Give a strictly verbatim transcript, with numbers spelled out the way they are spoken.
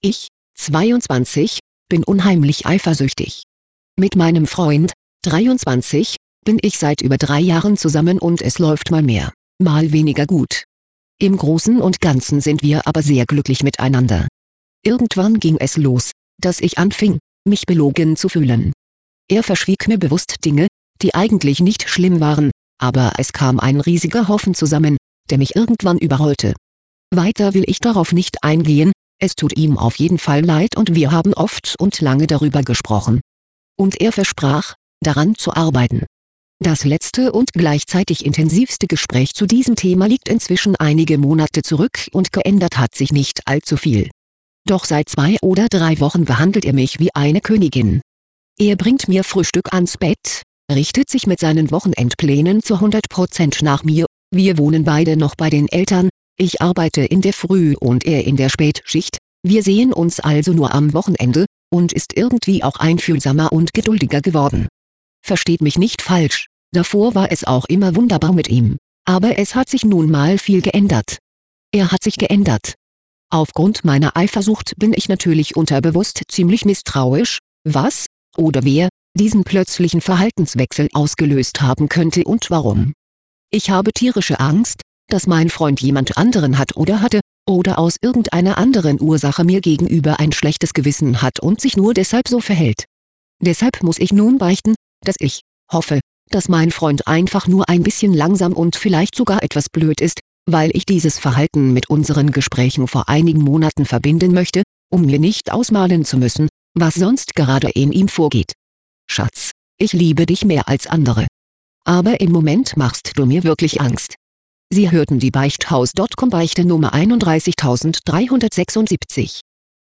Ich, zweiundzwanzig, bin unheimlich eifersüchtig. Mit meinem Freund, dreiundzwanzig, bin ich seit über drei Jahren zusammen und es läuft mal mehr, mal weniger gut. Im Großen und Ganzen sind wir aber sehr glücklich miteinander. Irgendwann ging es los, dass ich anfing, mich belogen zu fühlen. Er verschwieg mir bewusst Dinge, die eigentlich nicht schlimm waren, aber es kam ein riesiger Haufen zusammen, der mich irgendwann überrollte. Weiter will ich darauf nicht eingehen, es tut ihm auf jeden Fall leid und wir haben oft und lange darüber gesprochen. Und er versprach, daran zu arbeiten. Das letzte und gleichzeitig intensivste Gespräch zu diesem Thema liegt inzwischen einige Monate zurück und geändert hat sich nicht allzu viel. Doch seit zwei oder drei Wochen behandelt er mich wie eine Königin. Er bringt mir Frühstück ans Bett, richtet sich mit seinen Wochenendplänen zu hundert Prozent nach mir, wir wohnen beide noch bei den Eltern, ich arbeite in der Früh- und er in der Spätschicht, wir sehen uns also nur am Wochenende, und ist irgendwie auch einfühlsamer und geduldiger geworden. Versteht mich nicht falsch, davor war es auch immer wunderbar mit ihm, aber es hat sich nun mal viel geändert. Er hat sich geändert. Aufgrund meiner Eifersucht bin ich natürlich unterbewusst ziemlich misstrauisch, was, oder wer, diesen plötzlichen Verhaltenswechsel ausgelöst haben könnte und warum. Ich habe tierische Angst, dass mein Freund jemand anderen hat oder hatte, oder aus irgendeiner anderen Ursache mir gegenüber ein schlechtes Gewissen hat und sich nur deshalb so verhält. Deshalb muss ich nun beichten, dass ich hoffe, dass mein Freund einfach nur ein bisschen langsam und vielleicht sogar etwas blöd ist, weil ich dieses Verhalten mit unseren Gesprächen vor einigen Monaten verbinden möchte, um mir nicht ausmalen zu müssen, was sonst gerade in ihm vorgeht. Schatz, ich liebe dich mehr als andere. Aber im Moment machst du mir wirklich Angst. Sie hörten die Beichthaus Punkt com Beichte Nummer einunddreißigtausenddreihundertsechsundsiebzig.